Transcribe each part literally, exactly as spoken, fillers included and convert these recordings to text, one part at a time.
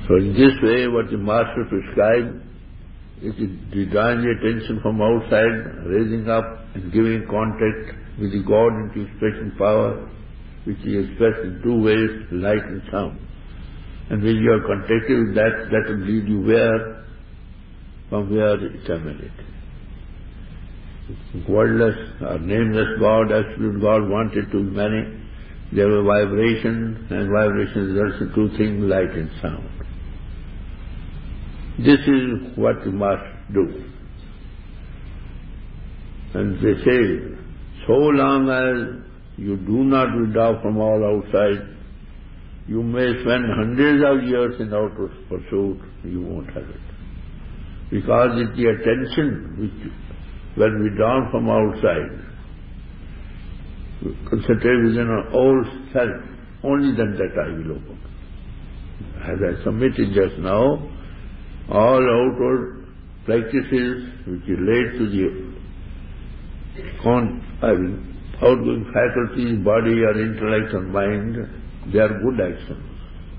So in this way, what the Master prescribed is to drawing the attention from outside, raising up and giving contact with the God into expression power, which is expressed in two ways, light and sound. And when you are contacted with that, that will lead you where? From where it emanated. Wordless or nameless God, absolute God wanted to be many. There were vibration, and vibration results in two things, light and sound. This is what you must do. And they say, so long as you do not withdraw from all outside, you may spend hundreds of years in outer pursuit, you won't have it. Because it's the attention which, when withdrawn from outside, concentrate within our own self, only then that eye will open. As I submitted just now, all outward practices which relate to the con- I mean, outgoing faculties, body or intellect or mind, they are good actions.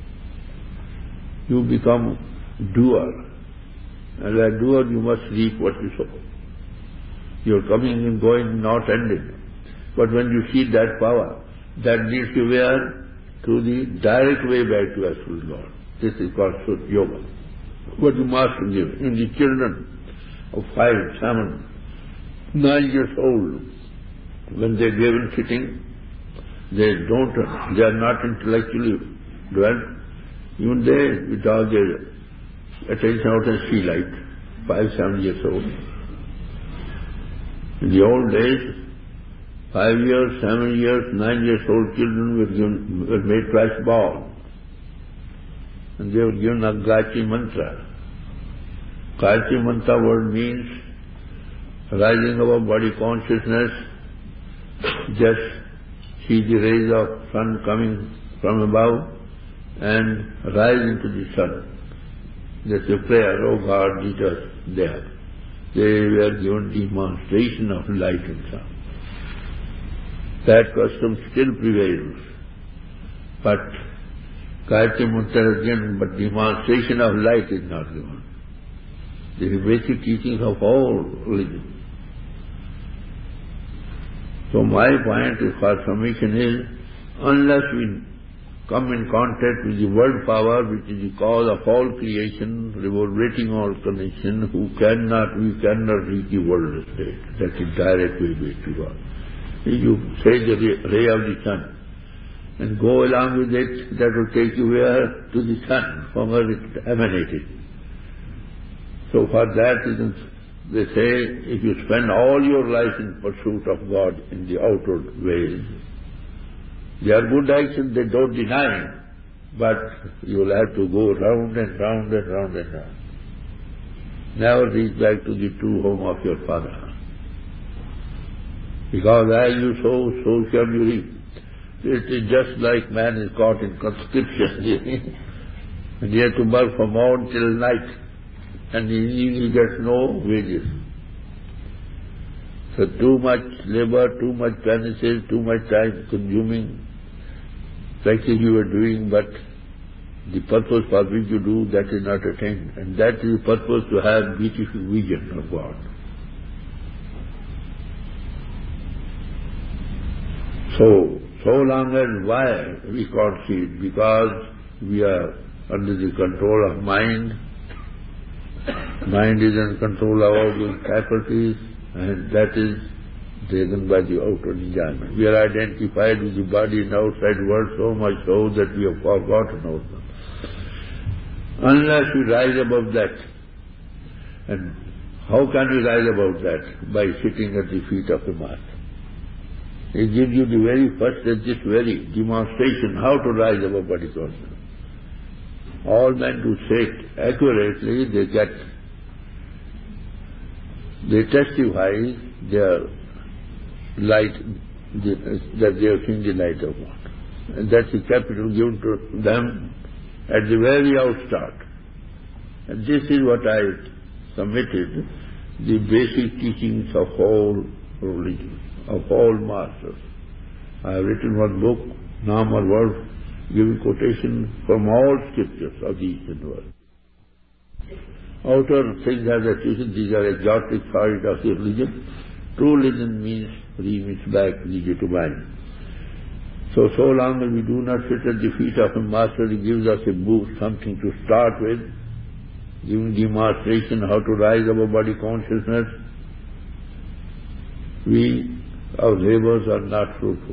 You become doer. As a doer, you must reap what you sow. Your coming and going not ended. But when you see that power, that leads you where? To the direct way back to absolute God. This is called Sut Yoga. What you must give. In the children of five, seven, nine years old, when they are given sitting, they don't, they are not intellectually developed. Even they, with all their attention out and see light, five, seven years old. In the old days, five years, seven years, nine years old children were given, were made twice ball. And they were given a Gayatri Mantra. Gayatri Mantra word means rising above body consciousness, just see the rays of sun coming from above and rise into the sun. That's a prayer, oh God, lead us there. They were given demonstration of light and sound. That custom still prevails. But Gayatri Mantra is given, but demonstration of light is not given. This is basic teachings of all religions. So my point for submission is, unless we come in contact with the world power, which is the cause of all creation, reverberating all connection, who cannot, we cannot reach the world state. That is direct way back to God. If you say the ray of the sun and go along with it, that will take you where? To the sun, from where it emanated. So for that reason, they say, if you spend all your life in pursuit of God in the outward ways, they are good actions, they don't deny, but you will have to go round and round and round and round. Never reach back to the true home of your Father. Because as you sow, so shall you reap. It is just like man is caught in conscription and he has to work from morn till night, and he, he gets no wages. So too much labor, too much premises, too much time consuming practice you are doing, but the purpose for which you do, that is not attained. And that is the purpose to have beautiful vision of God. So, so long as why we can't see it? Because we are under the control of mind. Mind is in control of all those faculties, and that is taken by the outer enjoyment. We are identified with the body and outside world so much so that we have forgotten all them. Unless we rise above that, and how can we rise above that? By sitting at the feet of the Master. He gives you the very first and this very demonstration how to rise above body consciousness. All men who say it accurately, they get, they testify their light, that they have seen the light of God. And that's the capital given to them at the very outstart. And this is what I submitted, the basic teachings of all religions, of all masters. I have written one book, Naam or Word, giving quotation from all scriptures of the Eastern world. Outer things as acquisition, these are exotic side of the religion. True religion means remits back religion to mind. So, so long as we do not sit at the feet of a master, he gives us a book, something to start with, giving demonstration how to rise above body consciousness, we, our labors are not fruitful.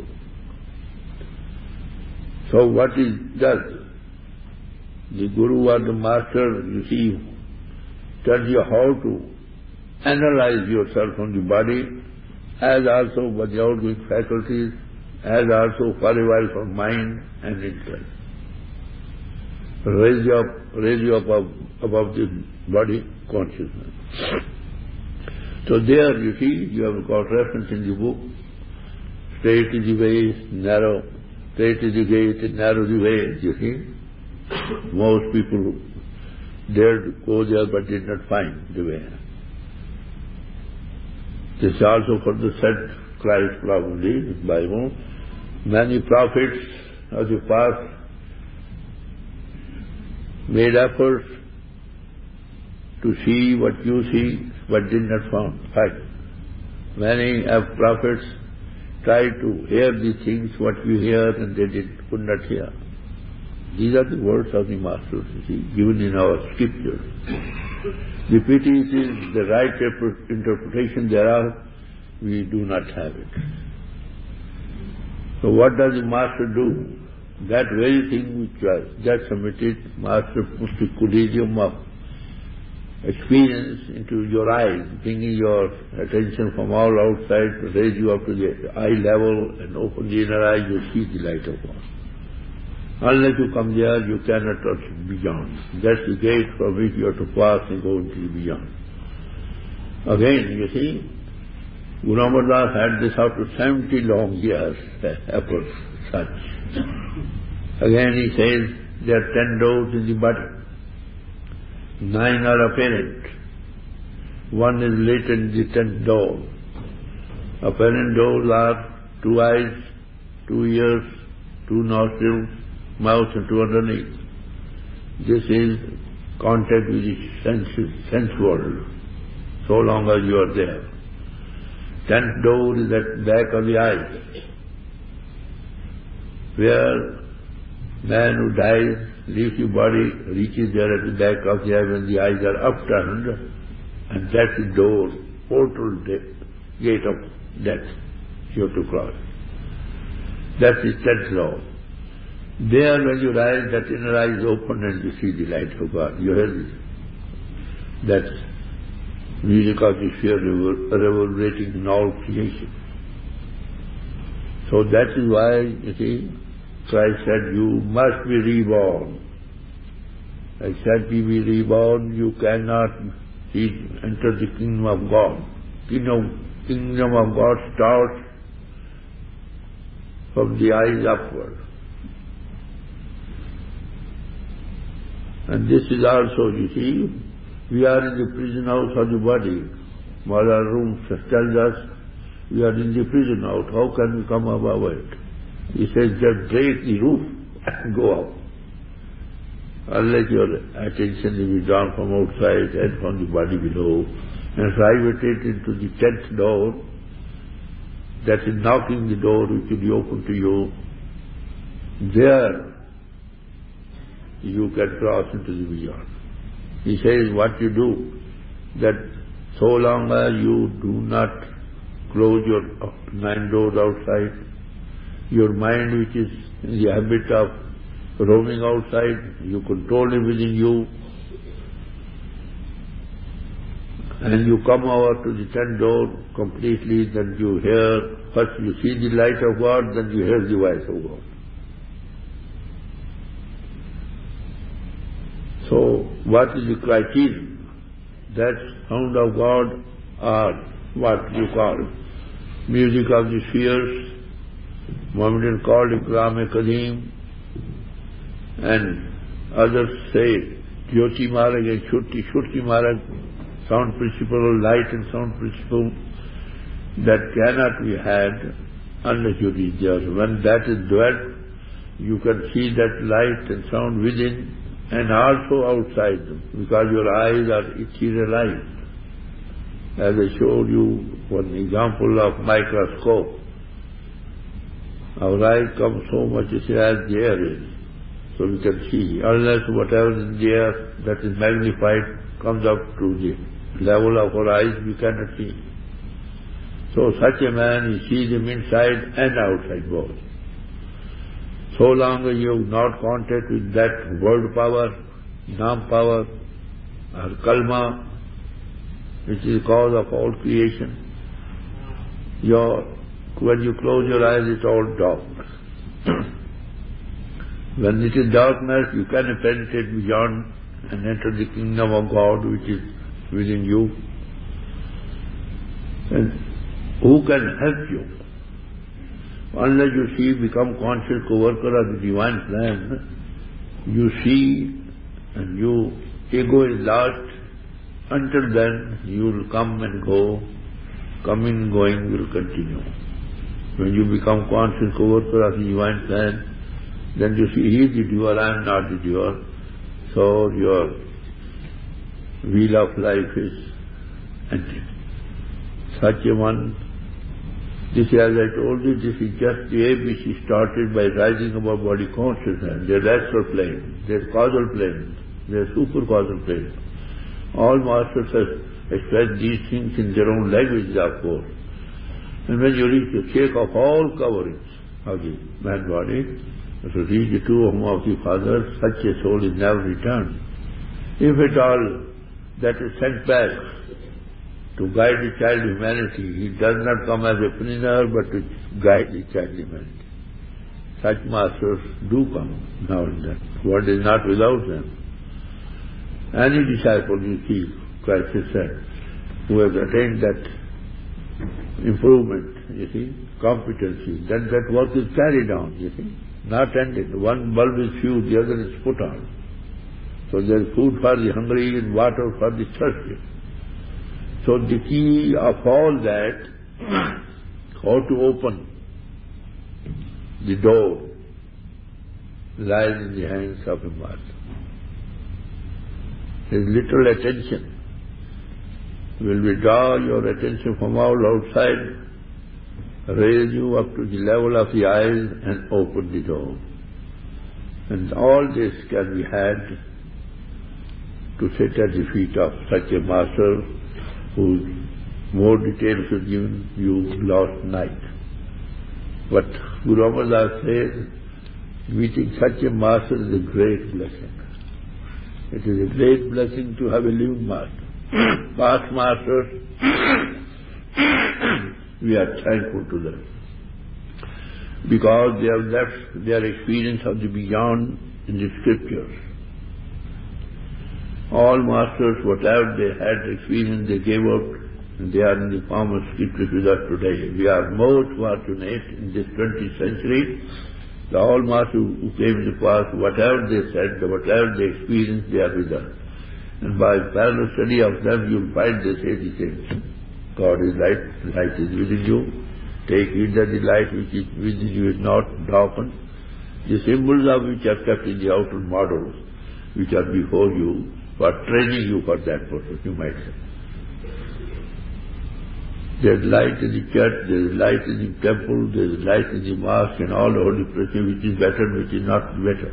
So what is that? The Guru or the Master, you see, tells you how to analyze yourself from the body, as also by the outgoing faculties, as also for a while for mind and intellect. Raise you up, raise you up above, above the body consciousness. So there, you see, you have got reference in the book. Straight is the way, narrow. Straight is the gate, narrow the way, you see. Most people dared to go there but did not find the way. This is also for the said Christ probably, the Bible. Many prophets of the past made efforts to see what you see but did not find. Many prophets tried to hear the things what you hear and they did, could not hear. These are the words of the Masters, you see, given in our scriptures. The pity is the right interpretation thereof, we do not have it. So what does the Master do? That very thing which was just submitted, Master puts the collegium of experience into your eyes, bringing your attention from all outside to raise you up to the eye level and open the inner eye, you see the light of God. Unless you come there, you cannot touch beyond. That's the gate from which you have to pass and go into the beyond. Again, you see, Guru Amar Das had this after seventy long years, efforts such. Again he says, there are ten doors in the body. Nine are apparent. One is latent, the tenth door. Apparent doors are two eyes, two ears, two nostrils, mouth and two underneath. This is contact with the senses, sense world, so long as you are there. Tenth door is at the back of the eye, where man who dies, leaves the body, reaches there at the back of the eye when the eyes are upturned, and that's the door, portal, gate of death, you have to cross. That's the tenth door. There when you rise, that inner eye is open and you see the light of God. You hear this? That's music of the sphere reverberating in all creation. So that is why, you see, Christ said, you must be reborn. Except you be reborn, you cannot enter the kingdom of God. Kingdom, kingdom of God starts from the eyes upward. And this is also, you see, we are in the prison house of the body. Mother Room tells us, we are in the prison house. How can we come above it? He says, just break the roof and go out. Unless your attention is drawn from outside and from the body below, and riveted into the tenth door, that is knocking the door which will be open to you, there you can cross into the beyond. He says what you do, that so long as you do not close your nine doors outside, your mind which is in the habit of roaming outside, you control it within you, and you come over to the tenth door completely, then you hear, first you see the light of God, then you hear the voice of God. So, what is the criterion? That sound of God, or what you call music of the spheres, Mohammedan called Ikram-e-Kadeem, and others say Jyoti Marag and Shruti, Shruti Marag, sound principle, light and sound principle, that cannot be had unless you reach there. When that is dwelt, You can see that light and sound within and also outside them, because your eyes are etherealized. As I showed you one example of microscope, our eyes come so much as the air is, so we can see. Unless whatever is in the air that is magnified comes up to the level of our eyes, we cannot see. So such a man, he sees him inside and outside both. So long as you have not contact with that word power, nam power, or kalma, which is the cause of all creation, your, when you close your eyes, it's all darkness. When it is darkness, you cannot penetrate beyond and enter the kingdom of God which is within you. And who can help you? Unless you see, become conscious co-worker of the divine plan, you see and you, ego is lost. Until then, you will come and go, coming and going will continue. When you become conscious co-worker of the divine plan, then you see, he is the doer, I am not the doer. So your wheel of life is empty. Such a one, this, as I told you, this is just the A B C started by rising above body consciousness. There is astral plane, there is causal plane, there is super causal plane. All masters have expressed these things in their own language, of course. And when you reach the check of all coverings of the man body, to reach the true home of the Father, such a soul is never returned. If at all that is sent back to guide the child humanity, he does not come as a prisoner, but to guide the child humanity. Such masters do come now and then. One is not without them. Any disciple you see, Christ has said, who has attained that improvement, you see, competency, then that work is carried on, you see, not ended. One bulb is fused, the other is put on. So there is food for the hungry and water for the thirsty. So the key of all that, how to open the door, lies in the hands of a master. His little attention will withdraw your attention from all outside, raise you up to the level of the eyes and open the door. And all this can be had to sit at the feet of such a master whose more details are given you last night. But Guru Amar Das says, meeting such a master is a great blessing. It is a great blessing to have a living master. Past masters, we are thankful to them, because they have left their experience of the beyond in the scriptures. All masters, whatever they had experienced, they gave up, and they are in the form of scriptures with us today. We are most fortunate in this twentieth century. The all masters who came in the past, whatever they said, whatever they experienced, they are with us. And by parallel study of them, you will find they say the same thing. God is light, light is within you. Take heed that the light which is within you is not darkened. The symbols of which are kept in the outer models, which are before you, for training you for that purpose, you might say. There is light in the church, there is light in the temple, there is light in the mosque and all the holy places, which is better and which is not better.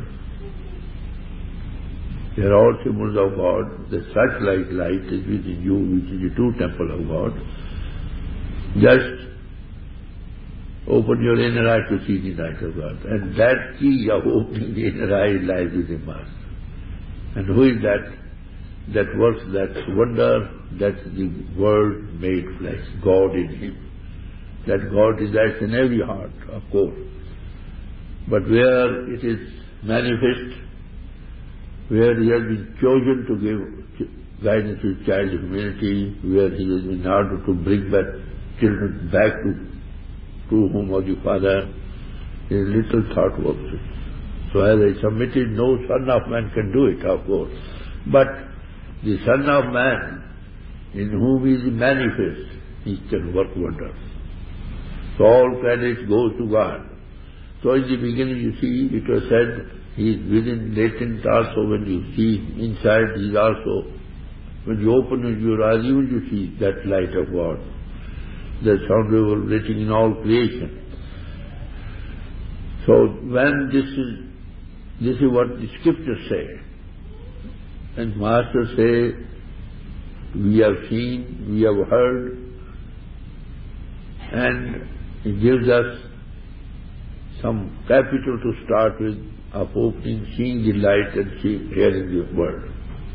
They are all symbols of God. The such like light is within you, which is the true temple of God. Just open your inner eye to see the light of God. And that key of opening the inner eye lies within Master. And who is that? That works that wonder, that's the Word made flesh, God in Him. That God resides in every heart, of course. But where it is manifest, where He has been chosen to give guidance to His child humanity, where He has been in order to bring back children back to true home of the Father, His little thought works it. So as I submitted, no son of man can do it, of course. But the Son of Man, in whom He is manifest, He can work wonders. So all credit goes to God. So in the beginning you see, it was said, he is within latent also. When you see inside, he is also. When you open your eyes, even you see that light of God. The sound reverberating in all creation. So when this is, this is what the scriptures say. And Masters say, we have seen, we have heard, and it gives us some capital to start with of opening, seeing the light and see, hearing the word.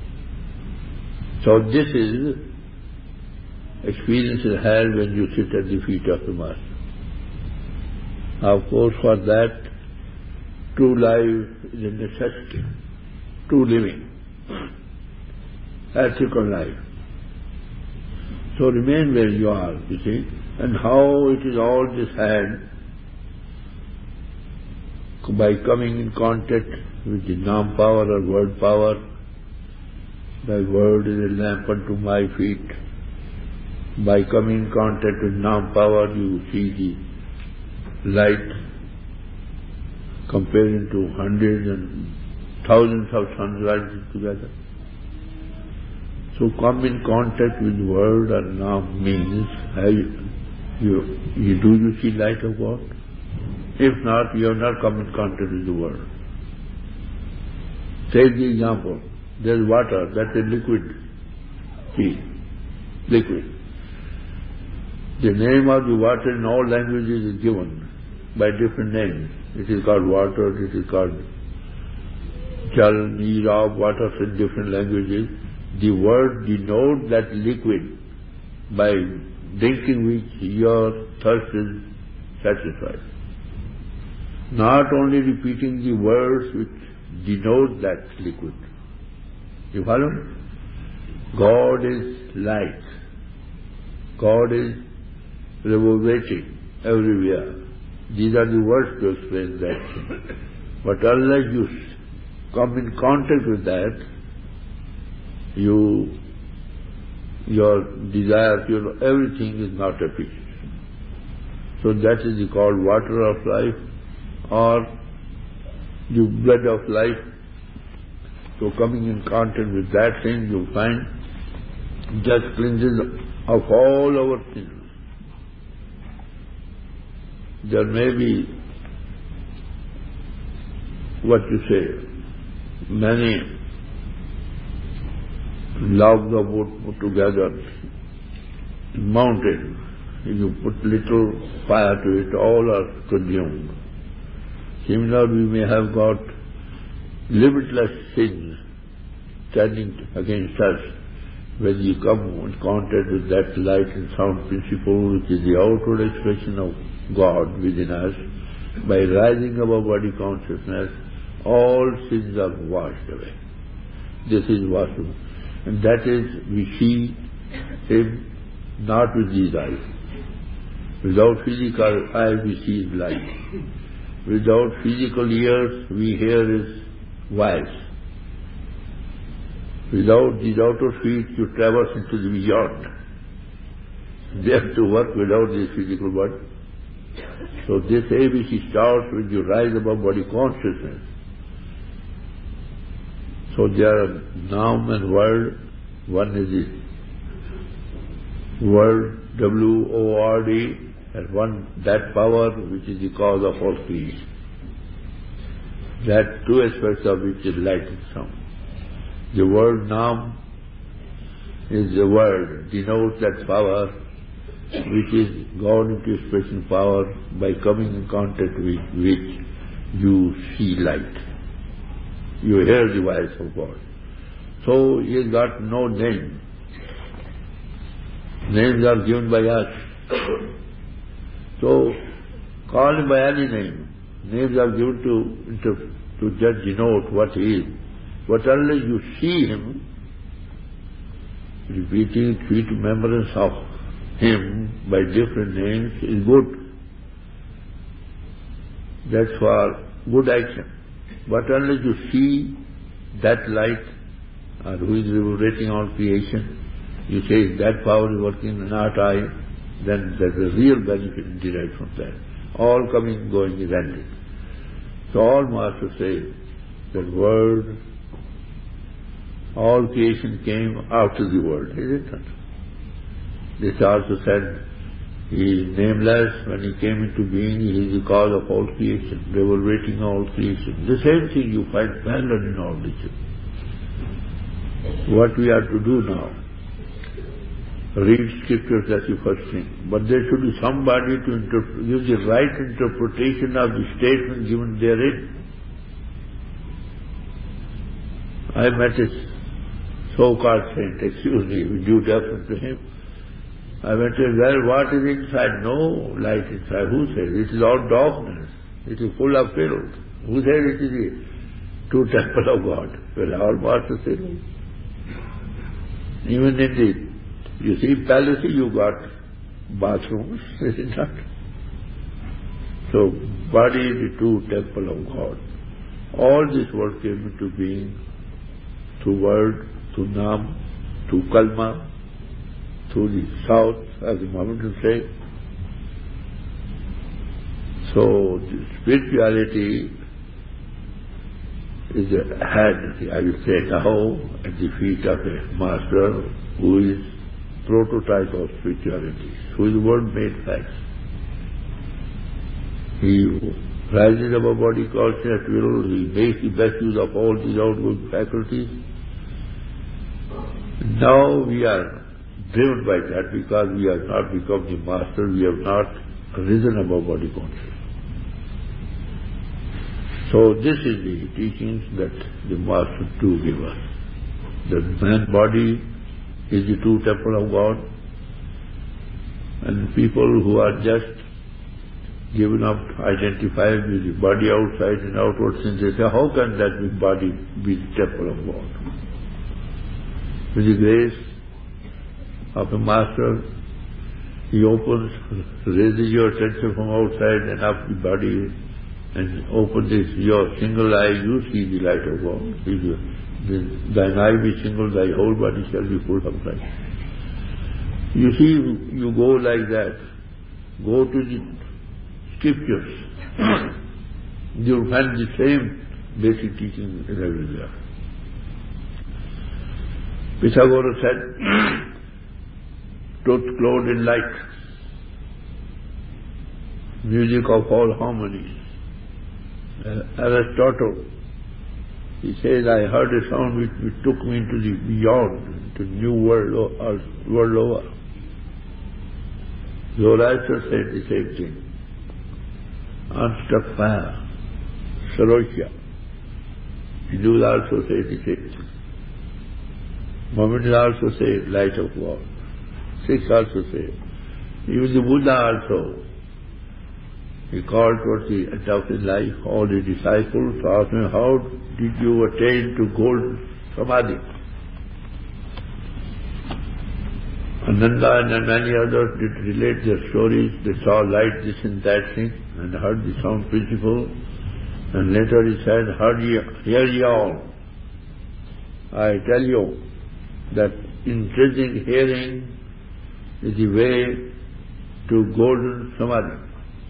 So this is experience is had when you sit at the feet of the Master. Of course, for that, true life is a necessity, true living, ethical life. So remain where you are, you see, and how it is all this had by coming in contact with the Nam power or word power. Thy word is a lamp unto my feet. By coming in contact with Nam power, you see the light comparing to hundreds and thousands of sunrises together. So come in contact with word or Nam means, you, you, you, do you see light of God? If not, you have not come in contact with the word. Take the example. There is water, that's a liquid. See, liquid. The name of the water in all languages is given by different names. It is called water, it is called jal, neer, water in different languages. The word denotes that liquid by drinking which your thirst is satisfied. Not only repeating the words which denote that liquid. You follow? God is light. God is reverberating everywhere. These are the words to explain that. But unless you come in contact with that, you, your desire, your everything is not appreciated. So that is called water of life or the blood of life. So coming in contact with that thing, you find just cleanses of all our sins. There may be, what you say, many logs of wood put together, mounted. You put little fire to it, all are consumed. Similarly, we may have got limitless sins standing against us. When you come in contact with that light and sound principle, which is the outward expression of God within us, by rising above body consciousness, all sins are washed away. This is Vasu. And that is, we see Him not with these eyes. Without physical eyes, we see His light. Without physical ears, we hear His voice. Without these outer feet, you traverse into the beyond. They have to work without this physical body. So this A B C starts when you rise above body consciousness. So there are Nam and Word. One is the Word, W O R D, and one, that power which is the cause of all creation. That two aspects of which is light and sound. The word Nam is the word, denotes that power which is gone into expression power by coming in contact with which you see light. You hear the voice of God. So he has got no name. Names are given by us. So call him by any name. Names are given to, to, to just denote what he is. But unless you see him, repeating sweet remembrance of him by different names is good. That's for good action. But unless you see that light, or who is reverberating all creation, you say that power is working, not I, then there's a real benefit derived from that. All coming and going is ended. So all masters say that word, all creation came after the word, isn't it? This also said, he is nameless. When he came into being, he is the cause of all creation, reverberating all creation. The same thing you find parallel in all this. What we are to do now, read scriptures, that's the first thing. But there should be somebody to interpret, give the right interpretation of the statement given therein. I met a so-called saint, excuse me, with due deference to him. I went to him, well, what is inside? No light inside. Who says? It is all darkness. It is full of filth. Who says it is the true temple of God? Well, our master said, even in the, you see, palace, you got bathrooms, is it not? So, body is the true temple of God. All this world came into being through word, through Nam, through Kalma, through the south, as the Mohammedans say. So, the spirituality is a head, I will say now, at the feet of a master who is prototype of spirituality, who is the word made facts. He rises above body conscious will, he makes the best use of all these outgoing faculties. Now we are driven by that because we have not become the master, we have not risen above body consciousness. So this is the teachings that the master do give us. The man body is the true temple of God, and people who are just given up, identified with the body outside and outward since, they say, how can that body be the temple of God? With the grace of a master, he opens, raises your attention from outside and up the body, and opens this, your single eye, you see the light of God. Thine eye be single, thy whole body shall be full of light. You see, you go like that, go to the scriptures, you'll find the same basic teaching in everywhere. Pythagoras said, truth clothed in light, music of all harmonies. Uh, Aristotle, he says, I heard a sound which, which took me into the beyond, into new world, or world over. Zoroaster said the same thing. Unstruck fire, Sarosha. Hindus also say the same thing. Mohammedans also say light of God. Sikhs also say. Even the Buddha also, he called towards the end of his life all the disciples to ask him, how did you attain to golden samadhi? Ananda and many others did relate their stories. They saw light, this and that thing, and heard the sound principle. And later he said, hear ye all. I tell you that intrinsic hearing is the way to golden samadhi.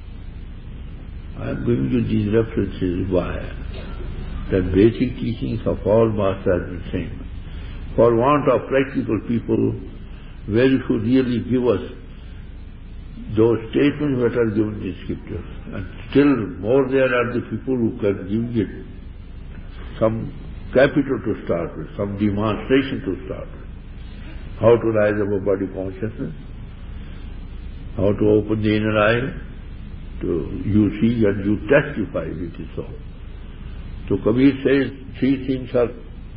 I am giving you these references. Why? The basic teachings of all masters are the same. For want of practical people, where you should really give us those statements that are given in the scriptures. And still more there are the people who can give it some capital to start with, some demonstration to start with. How to rise above body consciousness, how to open the inner eye, to you see and you testify it is so. So Kabir says three things are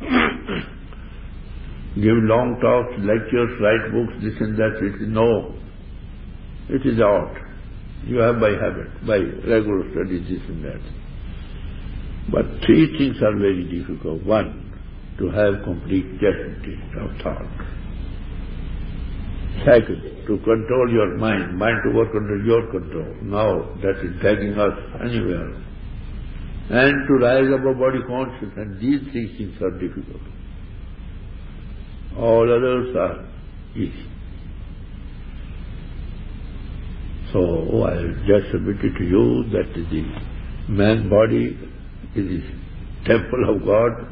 give long talks, lectures, write books, this and that. It is no. It is art. You have by habit, by regular study, this and that. But three things are very difficult. One, to have complete certainty of thought. Second, to control your mind, mind to work under your control. Now that is dragging us anywhere. And to rise above body consciousness, and these three things are difficult. All others are easy. So I just submitted to you that the man body in the temple of God.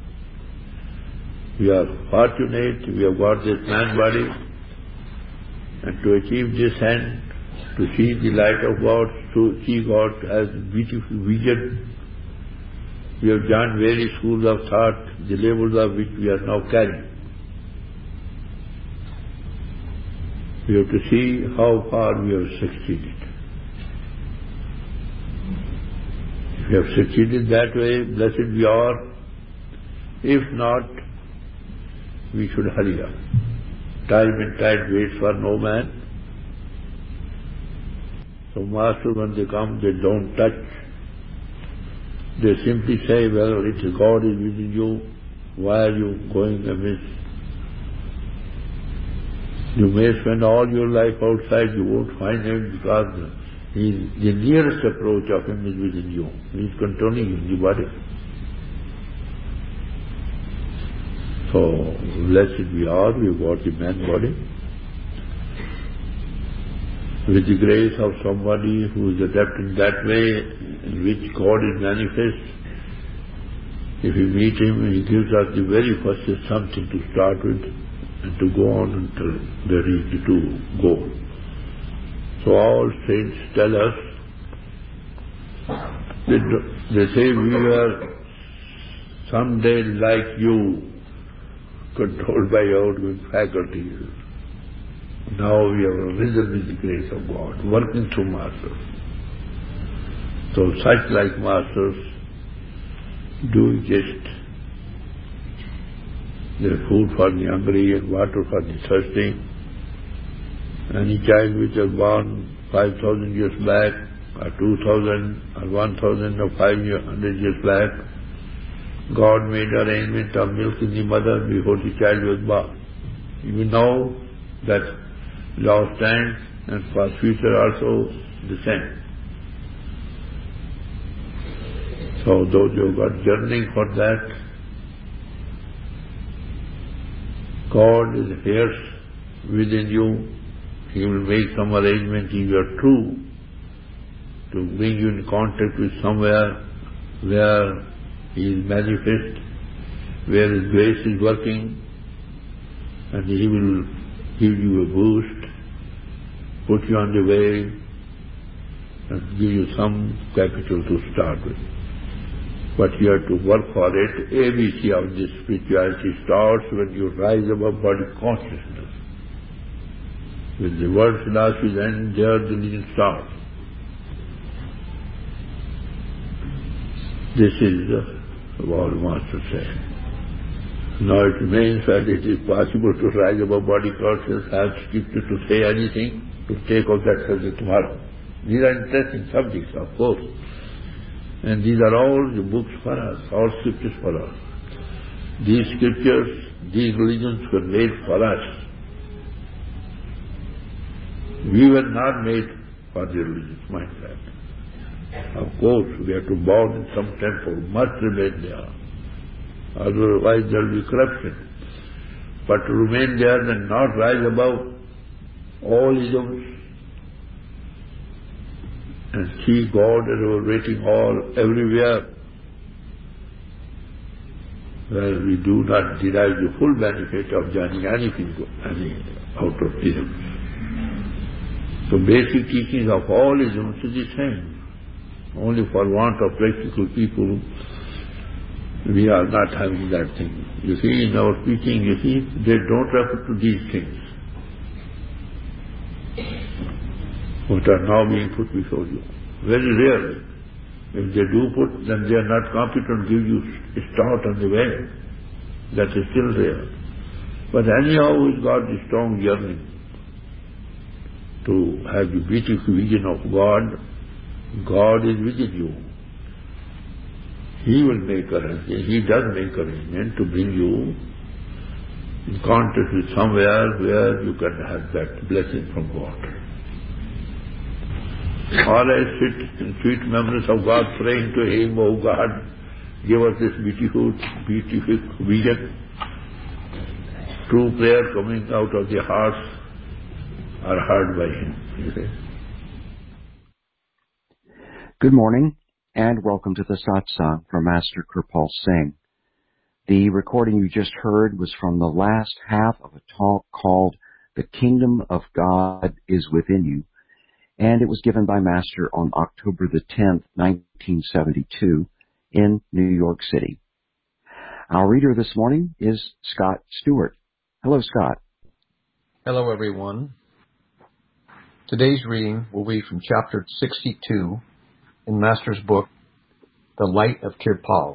We are fortunate, we have got this man body, and to achieve this end, to see the light of God, to see God as beautiful vision, we have joined various schools of thought, the labels of which we are now carrying. We have to see how far we have succeeded. If we have succeeded that way, blessed we are. If not, we should hurry up. Time and tide waits for no man. So Master, when they come, they don't touch. They simply say, well, it is God is within you. Why are you going amiss? You may spend all your life outside, you won't find Him because he, the nearest approach of Him is within you. He is controlling you in the body. So, blessed we are, we have got the man body. With the grace of somebody who is adept in that way, in which God is manifest, if we meet Him, He gives us the very first something to start with and to go on until they reach to goal. So all saints tell us, they, they say we were someday like you, controlled by outgoing faculties. Now we have risen with the grace of God, working through Masters. So such like Masters do exist. There is food for the hungry and water for the thirsty. Any child which was born five thousand years back, or two thousand, or one thousand, or five hundred years back, God made arrangement of milk in the mother before the child was born. You know that law stands, and for future also the same. So those who have got yearning for that, God is here within you. He will make some arrangement if you are true to bring you in contact with somewhere where He is manifest, where His grace is working, and He will give you a boost, put you on the way, and give you some capital to start with. But you have to work for it. A B C of this spirituality starts when you rise above body consciousness. When the world philosophies end, there the religion starts. This is uh, what Master said. Now it remains that it is possible to rise above body consciousness. I have skipped to say anything to take up that subject tomorrow. These are interesting subjects, of course. And these are all the books for us, all scriptures for us. These scriptures, these religions were made for us. We were not made for the religions, mind that. Of course, we have to bow in some temple, must remain there. Otherwise there will be corruption. But to remain there and not rise above all isms and see God reverberating all everywhere, where we do not derive the full benefit of joining anything any out of isms. So basic teachings of all isms is the same. Only for want of practical people, we are not having that thing. You see, in our teaching, you see, they don't refer to these things, which are now being put before you. Very rarely. If they do put, then they are not competent to give you a start on the way. That is still there. But anyhow, we've got the strong yearning to have the beautiful vision of God. God is within you. He will make arrangement, He does make arrangement to bring you in contact with somewhere where you can have that blessing from God. Or I sit in sweet memories of God, praying to Him, oh God, give us this beautiful, beautiful vision. True prayer coming out of the hearts are heard by Him. You see. Good morning. and welcome to the satsang from Master Kirpal Singh. The recording you just heard was from the last half of a talk called The Kingdom of God is Within You, and it was given by Master on October the tenth, nineteen seventy-two, in New York City. Our reader this morning is Scott Stewart. Hello, Scott. Hello, everyone. Today's reading will be from chapter sixty-two in Master's book, The Light of Kirpal.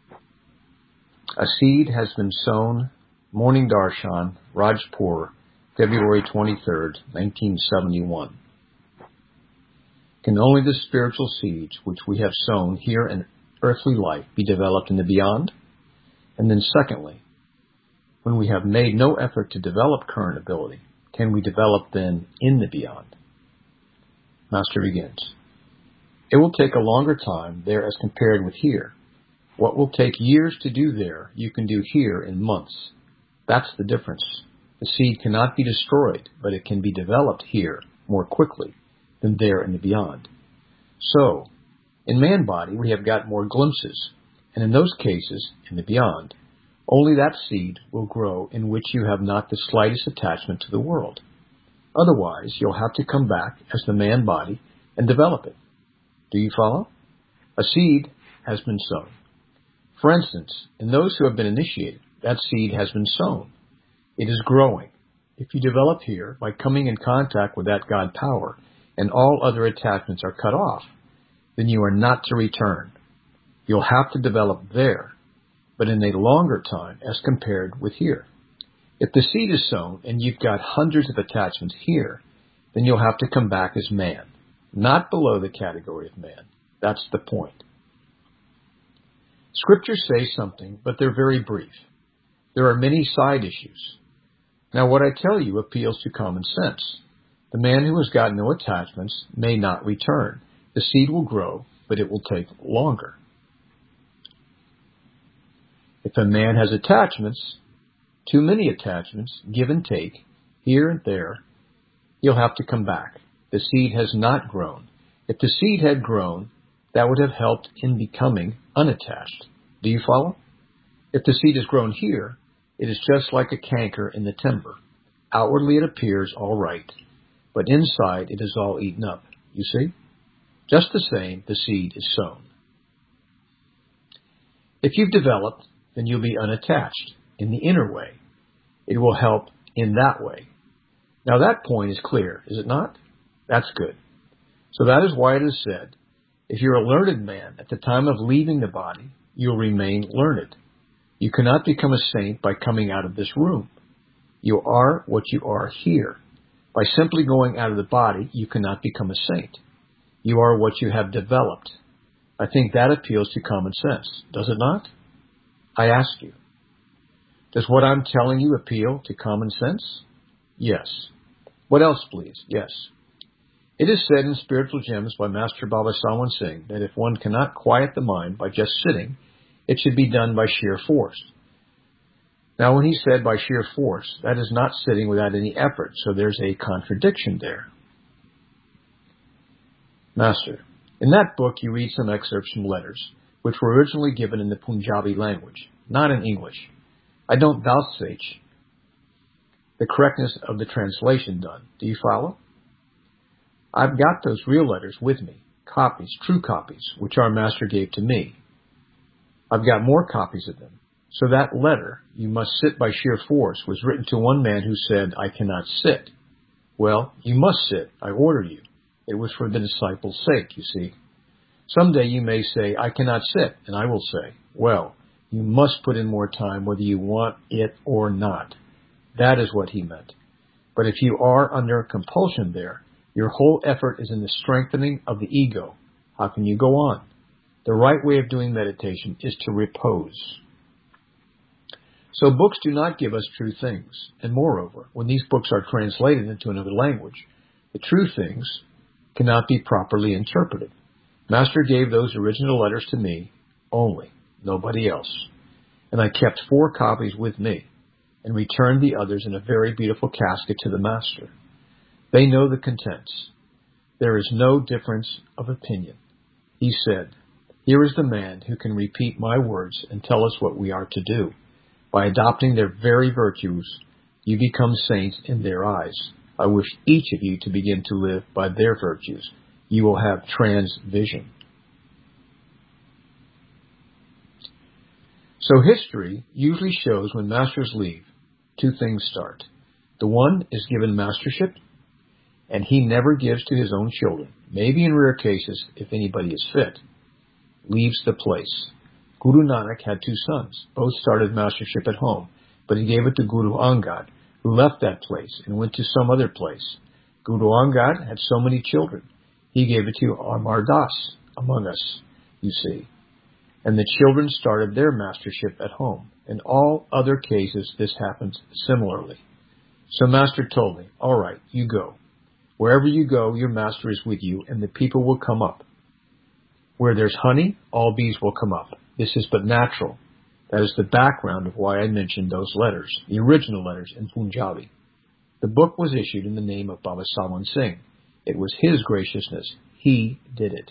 A seed has been sown, Morning Darshan, Rajpur, February twenty-third, nineteen seventy-one. Can only the spiritual seeds which we have sown here in earthly life be developed in the beyond? And then secondly, when we have made no effort to develop current ability, can we develop then in the beyond? Master begins. It will take a longer time there as compared with here. What will take years to do there, you can do here in months. That's the difference. The seed cannot be destroyed, but it can be developed here more quickly than there in the beyond. So, in man body, we have got more glimpses, and in those cases, in the beyond, only that seed will grow in which you have not the slightest attachment to the world. Otherwise, you'll have to come back as the man body and develop it. Do you follow? A seed has been sown. For instance, in those who have been initiated, that seed has been sown. It is growing. If you develop here by coming in contact with that God power and all other attachments are cut off, then you are not to return. You'll have to develop there, but in a longer time as compared with here. If the seed is sown and you've got hundreds of attachments here, then you'll have to come back as man. Not below the category of man. That's the point. Scriptures say something, but they're very brief. There are many side issues. Now, what I tell you appeals to common sense. The man who has got no attachments may not return. The seed will grow, but it will take longer. If a man has attachments, too many attachments, give and take, here and there, he'll have to come back. The seed has not grown. If the seed had grown, that would have helped in becoming unattached. Do you follow? If the seed has grown here, it is just like a canker in the timber. Outwardly it appears all right, but inside it is all eaten up. You see? Just the same, the seed is sown. If you've developed, then you'll be unattached in the inner way. It will help in that way. Now that point is clear, is it not? That's good. So that is why it is said, if you're a learned man, at the time of leaving the body, you'll remain learned. You cannot become a saint by coming out of this room. You are what you are here. By simply going out of the body, you cannot become a saint. You are what you have developed. I think that appeals to common sense, does it not? I ask you, does what I'm telling you appeal to common sense? Yes. What else, please? Yes. It is said in Spiritual Gems by Master Baba Sawan Singh that if one cannot quiet the mind by just sitting, it should be done by sheer force. Now, when he said by sheer force, that is not sitting without any effort, so there's a contradiction there. Master, in that book you read some excerpts from letters, which were originally given in the Punjabi language, not in English. I don't vouchsafe the correctness of the translation done. Do you follow? I've got those real letters with me, copies, true copies, which our master gave to me. I've got more copies of them. So that letter, you must sit by sheer force, was written to one man who said, I cannot sit. Well, you must sit. I order you. It was for the disciple's sake, you see. Someday you may say, I cannot sit, and I will say, well, you must put in more time whether you want it or not. That is what he meant. But if you are under compulsion there, your whole effort is in the strengthening of the ego. How can you go on? The right way of doing meditation is to repose. So books do not give us true things. And moreover, when these books are translated into another language, the true things cannot be properly interpreted. Master gave those original letters to me only, nobody else. And I kept four copies with me and returned the others in a very beautiful casket to the Master. They know the contents. There is no difference of opinion. He said, Here is the man who can repeat my words and tell us what we are to do. By adopting their very virtues, you become saints in their eyes. I wish each of you to begin to live by their virtues. You will have trans vision. So history usually shows when masters leave, two things start. The one is given mastership, and he never gives to his own children. Maybe in rare cases, if anybody is fit, leaves the place. Guru Nanak had two sons. Both started mastership at home, but he gave it to Guru Angad, who left that place and went to some other place. Guru Angad had so many children. He gave it to Amar Das, among us, you see. And the children started their mastership at home. In all other cases, this happens similarly. So Master told me, all right, you go. Wherever you go, your master is with you, and the people will come up. Where there's honey, all bees will come up. This is but natural. That is the background of why I mentioned those letters, the original letters in Punjabi. The book was issued in the name of Baba Salwan Singh. It was his graciousness. He did it.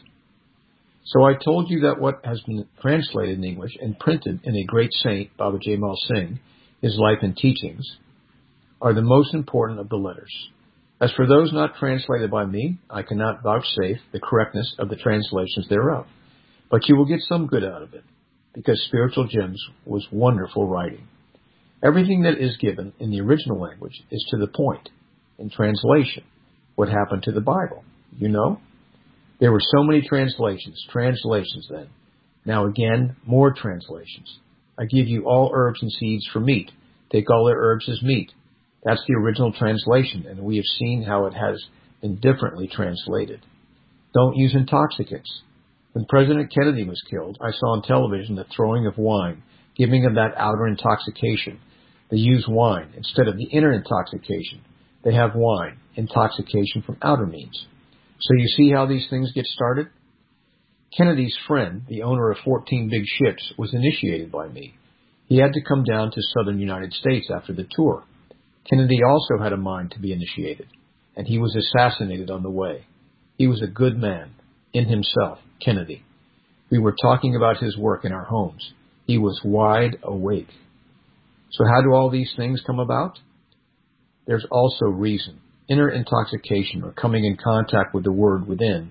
So I told you that what has been translated in English and printed in a great saint, Baba Jaimal Singh, his life and teachings, are the most important of the letters. As for those not translated by me, I cannot vouchsafe the correctness of the translations thereof. But you will get some good out of it, because Spiritual Gems was wonderful writing. Everything that is given in the original language is to the point. In translation, what happened to the Bible? You know? There were so many translations, translations then. Now again, more translations. I give you all herbs and seeds for meat. Take all their herbs as meat. That's the original translation, and we have seen how it has been differently translated. Don't use intoxicants. When President Kennedy was killed, I saw on television the throwing of wine, giving of that outer intoxication. They use wine instead of the inner intoxication. They have wine, intoxication from outer means. So you see how these things get started? Kennedy's friend, the owner of fourteen big ships, was initiated by me. He had to come down to southern United States after the tour. Kennedy also had a mind to be initiated, and he was assassinated on the way. He was a good man, in himself, Kennedy. We were talking about his work in our homes. He was wide awake. So how do all these things come about? There's also reason. Inner intoxication, or coming in contact with the word within,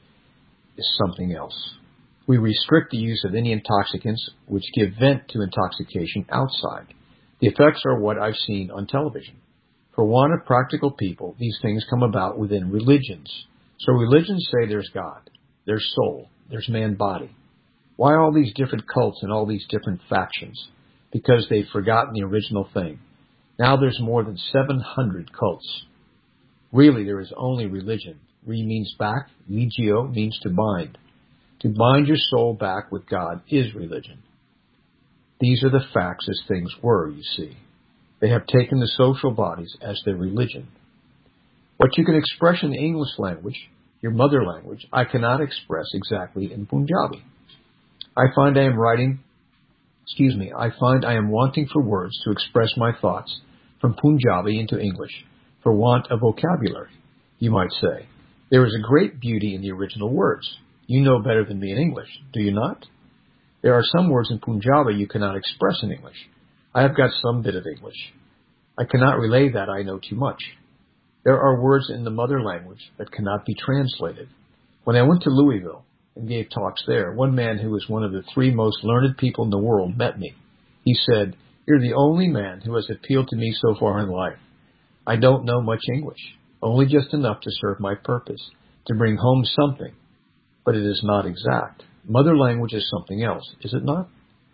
is something else. We restrict the use of any intoxicants which give vent to intoxication outside. The effects are what I've seen on television. For want of practical people, these things come about within religions. So religions say there's God, there's soul, there's man-body. Why all these different cults and all these different factions? Because they've forgotten the original thing. Now there's more than seven hundred cults. Really, there is only religion. Re means back, legio means to bind. To bind your soul back with God is religion. These are the facts as things were, you see. They have taken the social bodies as their religion. What you can express in the English language, your mother language, I cannot express exactly in Punjabi. I find I am writing, excuse me, I find I am wanting for words to express my thoughts from Punjabi into English, for want of vocabulary, you might say. There is a great beauty in the original words. You know better than me in English, do you not? There are some words in Punjabi you cannot express in English. I have got some bit of English. I cannot relay that I know too much. There are words in the mother language that cannot be translated. When I went to Louisville and gave talks there, one man who was one of the three most learned people in the world met me. He said, "You're the only man who has appealed to me so far in life. I don't know much English, only just enough to serve my purpose, to bring home something, but it is not exact. Mother language is something else, is it not?"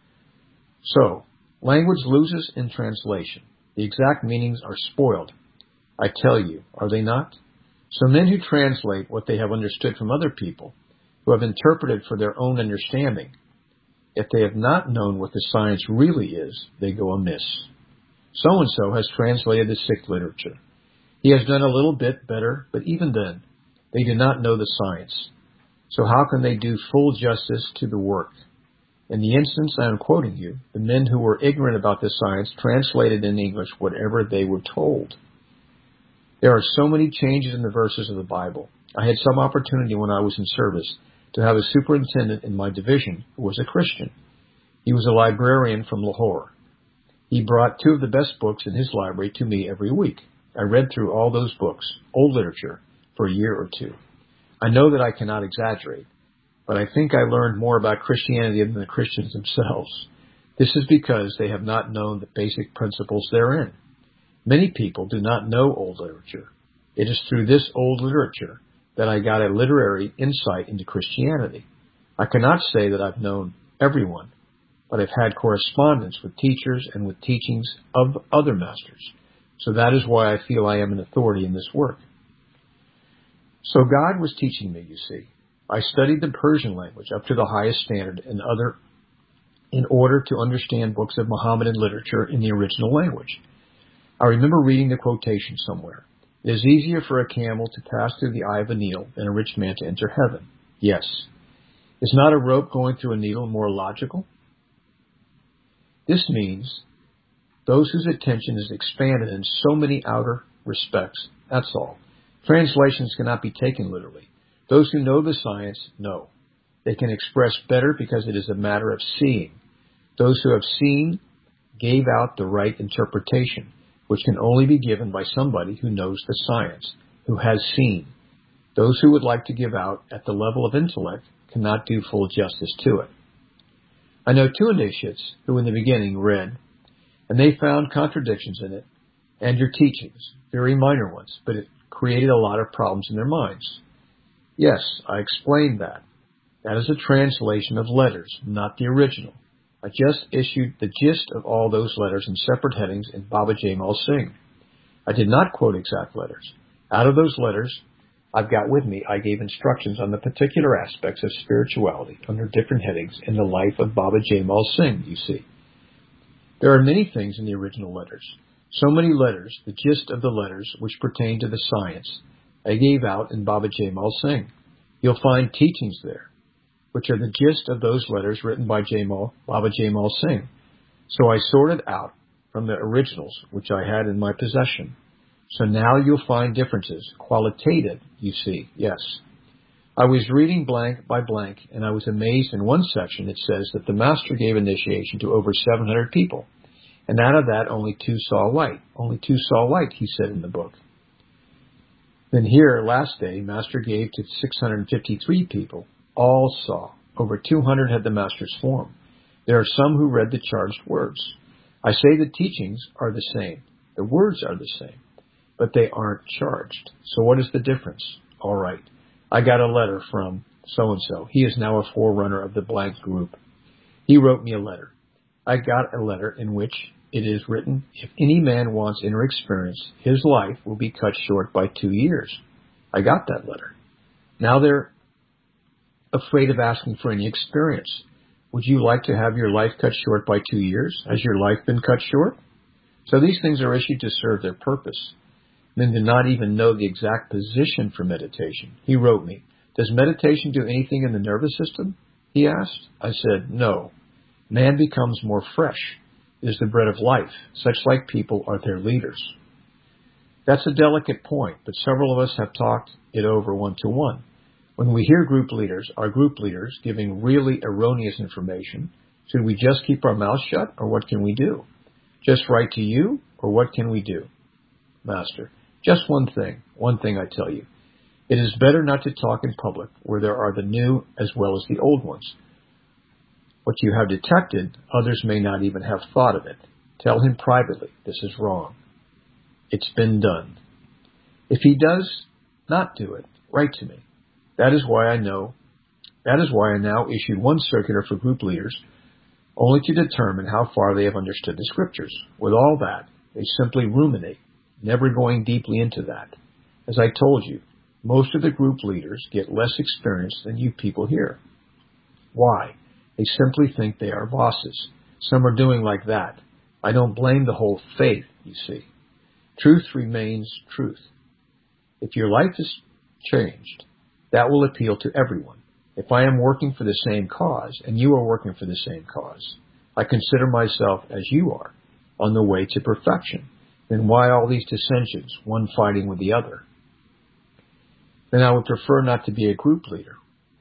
So, language loses in translation. The exact meanings are spoiled. I tell you, are they not? So men who translate what they have understood from other people, who have interpreted for their own understanding, if they have not known what the science really is, they go amiss. So-and-so has translated the Sikh literature. He has done a little bit better, but even then, they do not know the science. So how can they do full justice to the work? In the instance I am quoting you, the men who were ignorant about the science translated in English whatever they were told. There are so many changes in the verses of the Bible. I had some opportunity when I was in service to have a superintendent in my division who was a Christian. He was a librarian from Lahore. He brought two of the best books in his library to me every week. I read through all those books, old literature, for a year or two. I know that I cannot exaggerate, but I think I learned more about Christianity than the Christians themselves. This is because they have not known the basic principles therein. Many people do not know old literature. It is through this old literature that I got a literary insight into Christianity. I cannot say that I've known everyone, but I've had correspondence with teachers and with teachings of other masters. So that is why I feel I am an authority in this work. So God was teaching me, you see. I studied the Persian language up to the highest standard in other, in order to understand books of Mohammedan literature in the original language. I remember reading the quotation somewhere. It is easier for a camel to pass through the eye of a needle than a rich man to enter heaven. Yes. Is not a rope going through a needle more logical? This means those whose attention is expanded in so many outer respects, that's all. Translations cannot be taken literally. Those who know the science know. They can express better because it is a matter of seeing. Those who have seen gave out the right interpretation, which can only be given by somebody who knows the science, who has seen. Those who would like to give out at the level of intellect cannot do full justice to it. I know two initiates who in the beginning read, and they found contradictions in it, and your teachings, very minor ones, but it created a lot of problems in their minds. Yes, I explained that. That is a translation of letters, not the original. I just issued the gist of all those letters in separate headings in Baba Jaimal Singh. I did not quote exact letters. Out of those letters I've got with me, I gave instructions on the particular aspects of spirituality under different headings in the life of Baba Jaimal Singh, you see. There are many things in the original letters. So many letters, the gist of the letters which pertain to the science, I gave out in Baba Jaimal Singh. You'll find teachings there, which are the gist of those letters written by Jaimal, Baba Jaimal Singh. So I sorted out from the originals, which I had in my possession. So now you'll find differences, qualitative, you see, yes. I was reading blank by blank, and I was amazed in one section it says that the Master gave initiation to over seven hundred people, and out of that only two saw light. Only two saw light, he said in the book. Then here, last day, Master gave to six hundred fifty-three people. All saw. Over two hundred had the Master's form. There are some who read the charged words. I say the teachings are the same. The words are the same, but they aren't charged. So what is the difference? All right. I got a letter from so-and-so. He is now a forerunner of the blank group. He wrote me a letter. I got a letter in which it is written, if any man wants inner experience, his life will be cut short by two years. I got that letter. Now they're afraid of asking for any experience. Would you like to have your life cut short by two years? Has your life been cut short? So these things are issued to serve their purpose. Men do not even know the exact position for meditation. He wrote me, does meditation do anything in the nervous system? He asked. I said, no. Man becomes more fresh. It is the bread of life. Such like people are their leaders. That's a delicate point, but several of us have talked it over one-to-one. When we hear group leaders, our group leaders giving really erroneous information, should we just keep our mouth shut, or what can we do? Just write to you, or what can we do? Master, just one thing, one thing I tell you. It is better not to talk in public where there are the new as well as the old ones. What you have detected, others may not even have thought of it. Tell him privately, this is wrong. It's been done. If he does not do it, write to me. That is why I know, that is why I now issued one circular for group leaders, only to determine how far they have understood the scriptures. With all that, they simply ruminate, never going deeply into that. As I told you, most of the group leaders get less experience than you people here. Why? They simply think they are bosses. Some are doing like that. I don't blame the whole faith, you see. Truth remains truth. If your life is changed, that will appeal to everyone. If I am working for the same cause, and you are working for the same cause, I consider myself as you are, on the way to perfection. Then why all these dissensions, one fighting with the other? Then I would prefer not to be a group leader.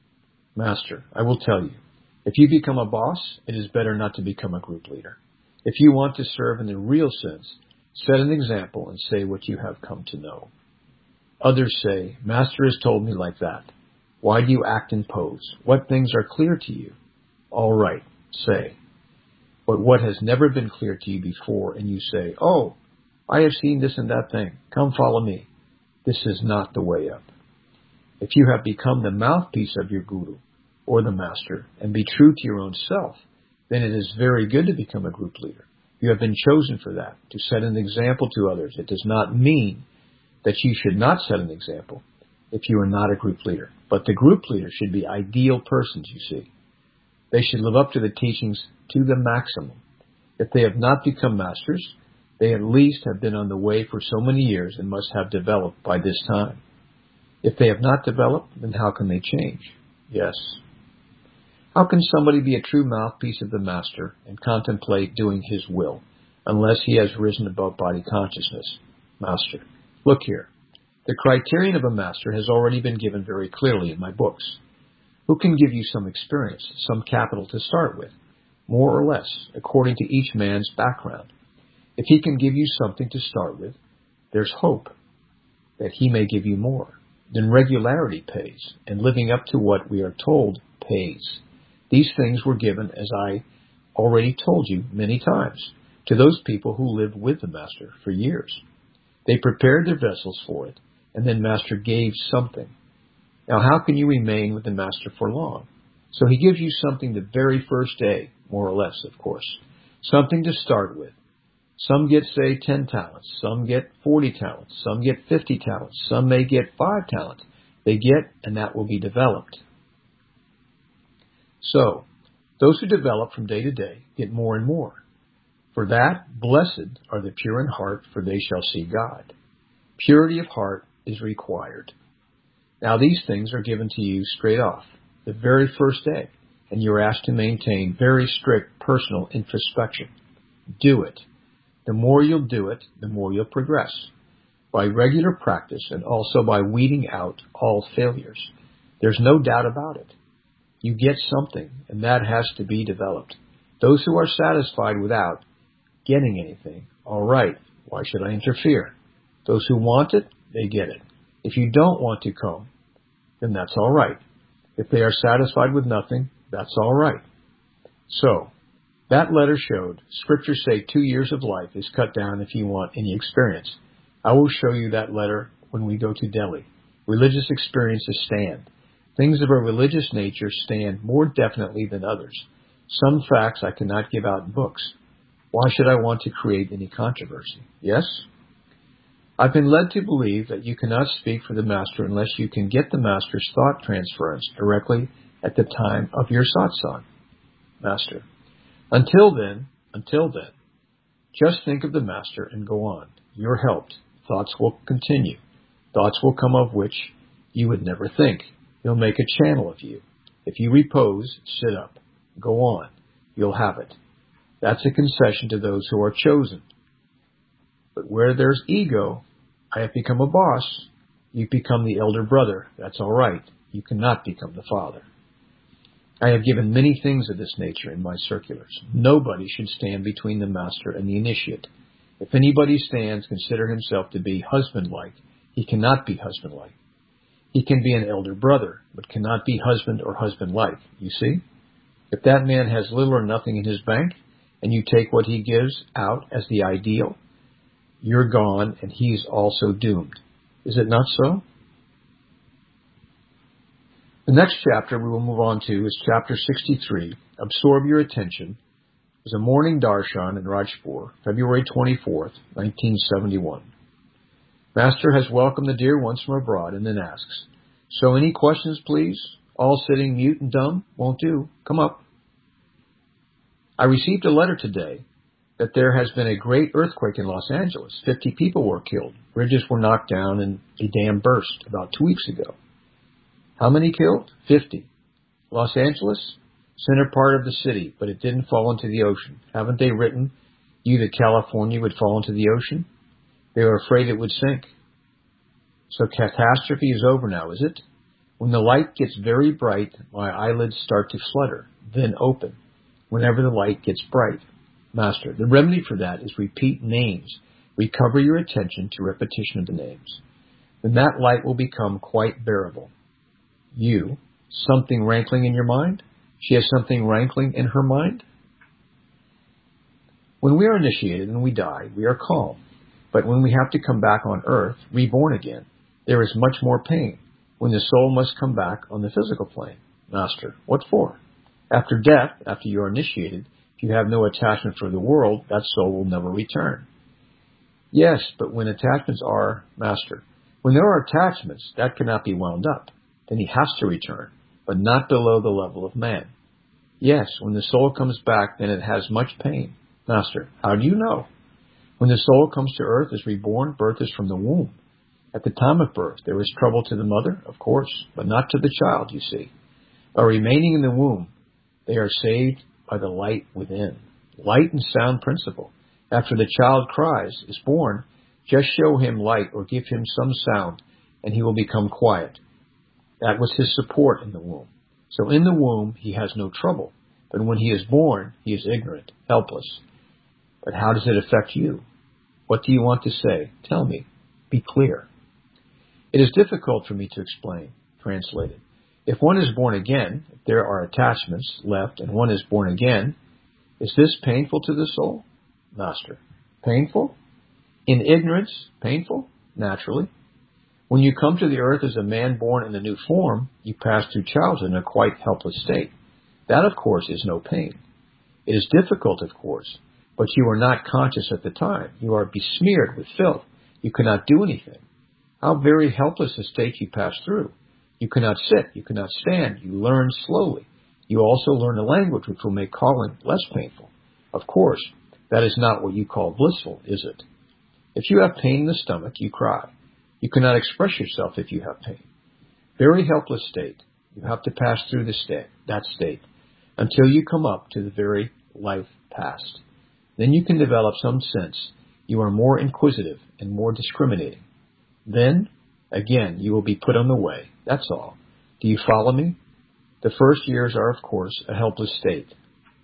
Master, I will tell you, if you become a boss, it is better not to become a group leader. If you want to serve in the real sense, set an example and say what you have come to know. Others say, Master has told me like that. Why do you act and pose? What things are clear to you? All right, say. But what has never been clear to you before, and you say, oh, I have seen this and that thing. Come follow me. This is not the way up. If you have become the mouthpiece of your guru or the master and be true to your own self, then it is very good to become a group leader. You have been chosen for that, to set an example to others. It does not mean that you should not set an example if you are not a group leader. But the group leader should be ideal persons, you see. They should live up to the teachings to the maximum. If they have not become masters, they at least have been on the way for so many years and must have developed by this time. If they have not developed, then how can they change? Yes. How can somebody be a true mouthpiece of the Master and contemplate doing his will unless he has risen above body consciousness? Master, look here. The criterion of a master has already been given very clearly in my books. Who can give you some experience, some capital to start with, more or less, according to each man's background? If he can give you something to start with, there's hope that he may give you more. Then regularity pays, and living up to what we are told pays. These things were given, as I already told you many times, to those people who lived with the Master for years. They prepared their vessels for it, and then Master gave something. Now, how can you remain with the Master for long? So he gives you something the very first day, more or less, of course. Something to start with. Some get, say, ten talents. Some get forty talents. Some get fifty talents. Some may get five talents. They get, and that will be developed. So, those who develop from day to day get more and more. For that, blessed are the pure in heart, for they shall see God. Purity of heart is required. Now, these things are given to you straight off, the very first day, and you're asked to maintain very strict personal introspection. Do it. The more you'll do it, the more you'll progress. By regular practice and also by weeding out all failures. There's no doubt about it. You get something, and that has to be developed. Those who are satisfied without getting anything, all right, why should I interfere? Those who want it, they get it. If you don't want to come, then that's all right. If they are satisfied with nothing, that's all right. So, that letter showed, scriptures say two years of life is cut down if you want any experience. I will show you that letter when we go to Delhi. Religious experiences stand. Things of a religious nature stand more definitely than others. Some facts I cannot give out in books. Why should I want to create any controversy? Yes? I've been led to believe that you cannot speak for the Master unless you can get the Master's thought transference directly at the time of your satsang. Master. Until then, until then, just think of the Master and go on. You're helped. Thoughts will continue. Thoughts will come of which you would never think. He'll make a channel of you. If you repose, sit up. Go on. You'll have it. That's a concession to those who are chosen. But where there's ego, I have become a boss. You become the elder brother. That's all right. You cannot become the father. I have given many things of this nature in my circulars. Nobody should stand between the Master and the initiate. If anybody stands, consider himself to be husband-like. He cannot be husband-like. He can be an elder brother, but cannot be husband or husband-like. You see? If that man has little or nothing in his bank, and you take what he gives out as the ideal, you're gone, and he's also doomed. Is it not so? The next chapter we will move on to is chapter sixty-three, Absorb Your Attention. It was a morning darshan in Rajpur, February twenty-fourth, nineteen seventy-one. Master has welcomed the dear ones from abroad and then asks, so any questions, please? All sitting mute and dumb? Won't do. Come up. I received a letter today that there has been a great earthquake in Los Angeles. Fifty people were killed. Bridges were knocked down and a dam burst about two weeks ago. How many killed? Fifty. Los Angeles? Center part of the city, but it didn't fall into the ocean. Haven't they written you that California would fall into the ocean? They were afraid it would sink. So catastrophe is over now, is it? When the light gets very bright, my eyelids start to flutter, then open, whenever the light gets bright. Master, the remedy for that is repeat names. Recover your attention to repetition of the names. Then that light will become quite bearable. You, something rankling in your mind? She has something rankling in her mind? When we are initiated and we die, we are calm. But when we have to come back on earth, reborn again, there is much more pain. When the soul must come back on the physical plane. Master, what for? After death, after you are initiated, if you have no attachment for the world, that soul will never return. Yes, but when attachments are, Master, when there are attachments, that cannot be wound up. Then he has to return, but not below the level of man. Yes, when the soul comes back, then it has much pain. Master, how do you know? When the soul comes to earth, is reborn, birth is from the womb. At the time of birth, there is trouble to the mother, of course, but not to the child, you see. By remaining in the womb, they are saved by the light within. Light and sound principle. After the child cries, is born, just show him light or give him some sound, and he will become quiet. That was his support in the womb. So in the womb, he has no trouble. But when he is born, he is ignorant, helpless. But how does it affect you? What do you want to say? Tell me. Be clear. It is difficult for me to explain. Translated. If one is born again, if there are attachments left and one is born again, is this painful to the soul? Master. Painful? In ignorance, painful? Naturally. When you come to the earth as a man born in a new form, you pass through childhood in a quite helpless state. That, of course, is no pain. It is difficult, of course, but you are not conscious at the time. You are besmeared with filth. You cannot do anything. How very helpless a state you pass through. You cannot sit. You cannot stand. You learn slowly. You also learn a language which will make calling less painful. Of course, that is not what you call blissful, is it? If you have pain in the stomach, you cry. You cannot express yourself if you have pain. Very helpless state. You have to pass through the state, that state until you come up to the very life past. Then you can develop some sense. You are more inquisitive and more discriminating. Then, again, you will be put on the way. That's all. Do you follow me? The first years are, of course, a helpless state.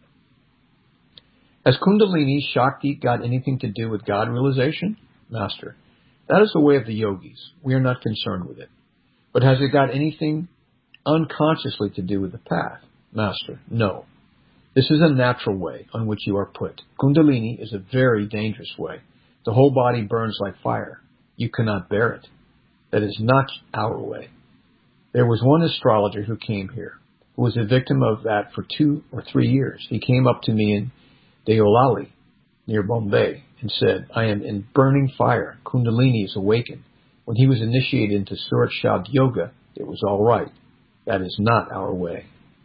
Has Kundalini Shakti got anything to do with God realization? Master, that is the way of the yogis. We are not concerned with it. But has it got anything unconsciously to do with the path? Master, no. This is a natural way on which you are put. Kundalini is a very dangerous way. The whole body burns like fire. You cannot bear it. That is not our way. There was one astrologer who came here, who was a victim of that for two or three years. He came up to me in Deolali, near Bombay, and said, I am in burning fire. Kundalini is awakened. When he was initiated into Surat Shabd Yoga, it was all right. That is not our way.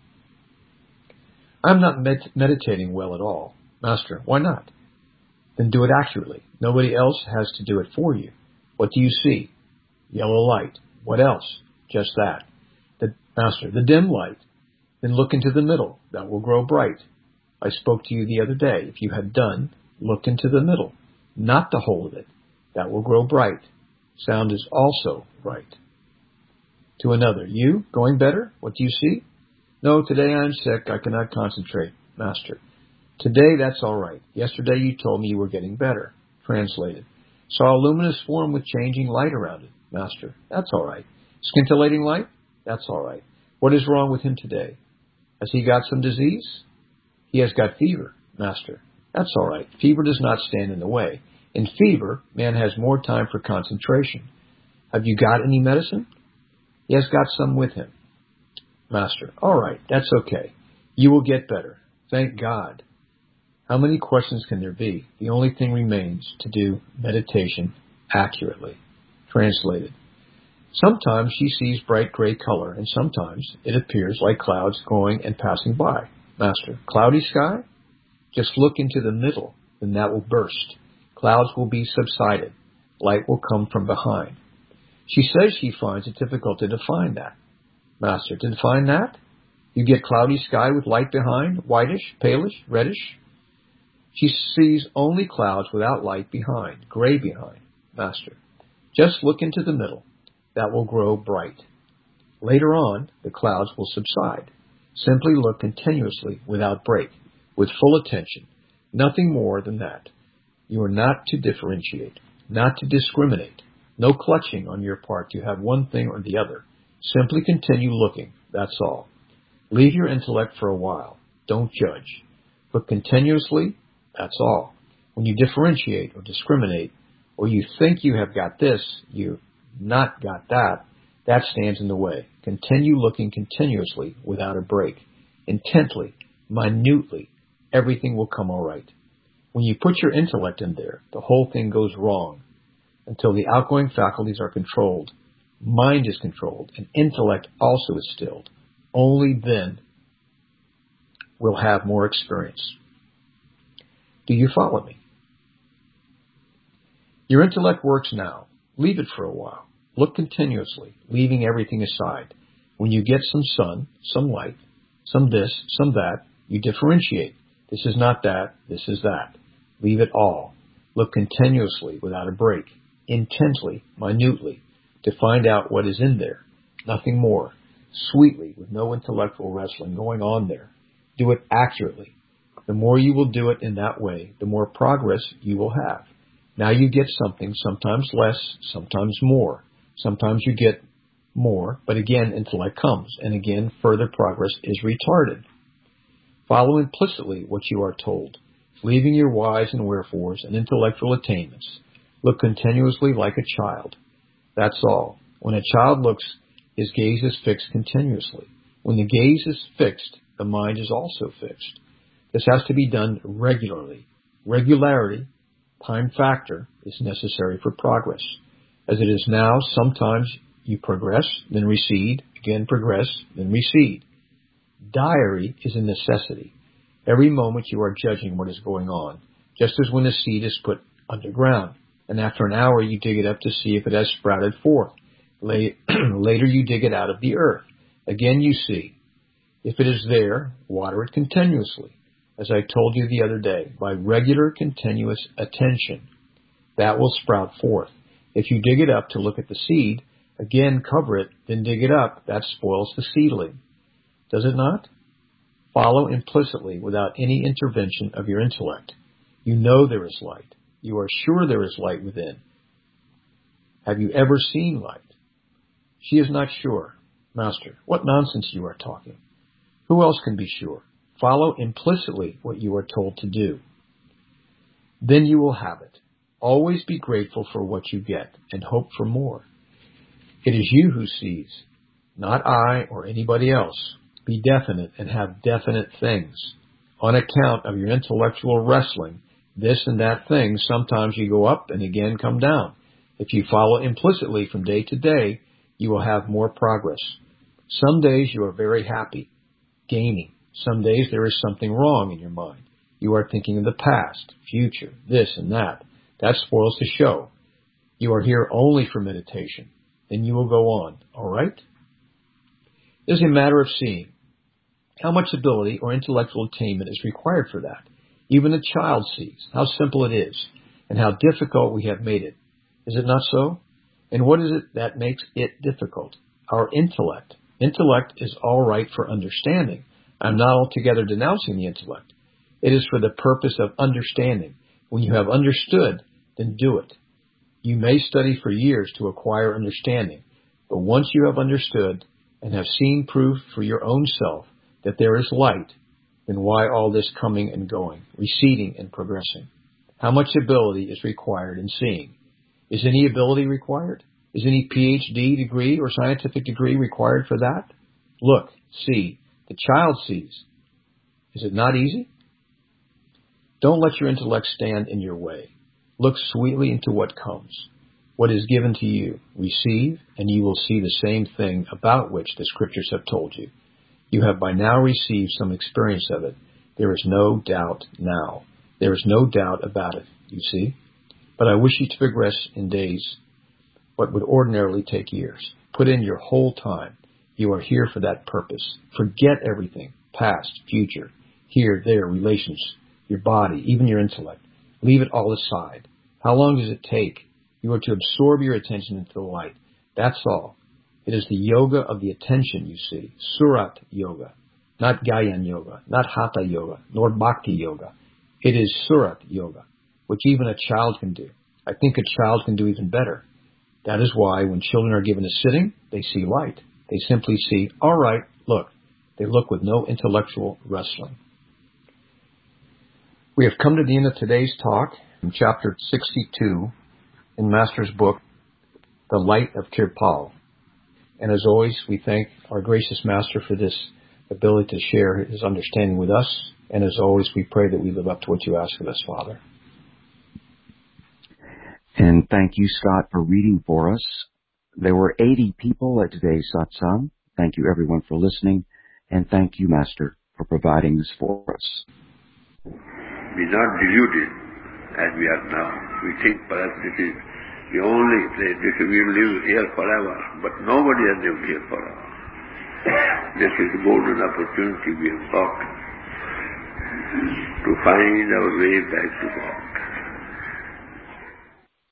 I'm not med- meditating well at all. Master, why not? Then do it accurately. Nobody else has to do it for you. What do you see? Yellow light. What else? Just that. The, Master, the dim light. Then look into the middle. That will grow bright. I spoke to you the other day. If you had done, look into the middle, not the whole of it. That will grow bright. Sound is also bright. To another, you, going better? What do you see? No, today I am sick. I cannot concentrate. Master, today that's all right. Yesterday you told me you were getting better. Translated. Saw a luminous form with changing light around it. Master, that's all right. Scintillating light? That's all right. What is wrong with him today? Has he got some disease? He has got fever. Master, that's all right. Fever does not stand in the way. In fever, man has more time for concentration. Have you got any medicine? He has got some with him. Master, all right, that's okay. You will get better. Thank God. How many questions can there be? The only thing remains to do meditation accurately. Translated. Sometimes she sees bright gray color, and sometimes it appears like clouds going and passing by. Master, cloudy sky? Just look into the middle, then that will burst. Clouds will be subsided. Light will come from behind. She says she finds it difficult to define that. Master, to define that? You get cloudy sky with light behind, whitish, palish, reddish? She sees only clouds without light behind, gray behind. Master, just look into the middle. That will grow bright. Later on, the clouds will subside. Simply look continuously without break, with full attention. Nothing more than that. You are not to differentiate, not to discriminate. No clutching on your part to have one thing or the other. Simply continue looking, that's all. Leave your intellect for a while. Don't judge. Look continuously, that's all. When you differentiate or discriminate, or you think you have got this, you've not got that, that stands in the way. Continue looking continuously without a break. Intently, minutely, everything will come all right. When you put your intellect in there, the whole thing goes wrong. Until the outgoing faculties are controlled, mind is controlled, and intellect also is stilled. Only then we'll have more experience. Do you follow me? Your intellect works now. Leave it for a while. Look continuously, leaving everything aside. When you get some sun, some light, some this, some that, you differentiate. This is not that, this is that. Leave it all. Look continuously without a break, intently, minutely, to find out what is in there. Nothing more. Sweetly, with no intellectual wrestling going on there. Do it accurately. The more you will do it in that way, the more progress you will have. Now you get something, sometimes less, sometimes more. Sometimes you get more, but again, intellect comes, and again, further progress is retarded. Follow implicitly what you are told, leaving your whys and wherefores and intellectual attainments. Look continuously like a child. That's all. When a child looks, his gaze is fixed continuously. When the gaze is fixed, the mind is also fixed. This has to be done regularly. Regularity, time factor, is necessary for progress. As it is now, sometimes you progress, then recede, again progress, then recede. Diary is a necessity. Every moment you are judging what is going on, just as when a seed is put underground, and after an hour you dig it up to see if it has sprouted forth. Later you dig it out of the earth. Again you see. If it is there, water it continuously, as I told you the other day, by regular continuous attention. That will sprout forth. If you dig it up to look at the seed, again cover it, then dig it up, that spoils the seedling. Does it not? Follow implicitly without any intervention of your intellect. You know there is light. You are sure there is light within. Have you ever seen light? She is not sure. Master, what nonsense you are talking. Who else can be sure? Follow implicitly what you are told to do. Then you will have it. Always be grateful for what you get and hope for more. It is you who sees, not I or anybody else. Be definite and have definite things. On account of your intellectual wrestling, this and that thing, sometimes you go up and again come down. If you follow implicitly from day to day, you will have more progress. Some days you are very happy, gaining. Some days there is something wrong in your mind. You are thinking of the past, future, this and that. That spoils the show. You are here only for meditation. Then you will go on, all right? It is a matter of seeing. How much ability or intellectual attainment is required for that? Even a child sees how simple it is and how difficult we have made it. Is it not so? And what is it that makes it difficult? Our intellect. Intellect is all right for understanding. I'm not altogether denouncing the intellect. It is for the purpose of understanding. When you have understood, then do it. You may study for years to acquire understanding, but once you have understood and have seen proof for your own self that there is light, then why all this coming and going, receding and progressing? How much ability is required in seeing? Is any ability required? Is any P H D degree or scientific degree required for that? Look, see. The child sees. Is it not easy? Don't let your intellect stand in your way. Look sweetly into what comes. What is given to you, receive, and you will see the same thing about which the scriptures have told you. You have by now received some experience of it. There is no doubt now. There is no doubt about it, you see. But I wish you to progress in days what would ordinarily take years. Put in your whole time. You are here for that purpose. Forget everything, past, future, here, there, relations, your body, even your intellect. Leave it all aside. How long does it take? You are to absorb your attention into the light. That's all. It is the yoga of the attention, you see. Surat yoga. Not Gyan yoga, not Hatha yoga, nor Bhakti yoga. It is Surat yoga, which even a child can do. I think a child can do even better. That is why when children are given a sitting, they see light. They simply see, all right, look. They look with no intellectual wrestling. We have come to the end of today's talk in chapter sixty-two in Master's book, The Light of Kirpal. And as always, we thank our gracious Master for this ability to share his understanding with us. And as always, we pray that we live up to what you ask of us, Father. And thank you, Scott, for reading for us. There were eighty people at today's satsang. Thank you, everyone, for listening. And thank you, Master, for providing this for us. Be not deluded as we are now. We think perhaps this is the only place, this we will live here forever, but nobody has lived here forever. This is a golden opportunity we have got to find our way back to God.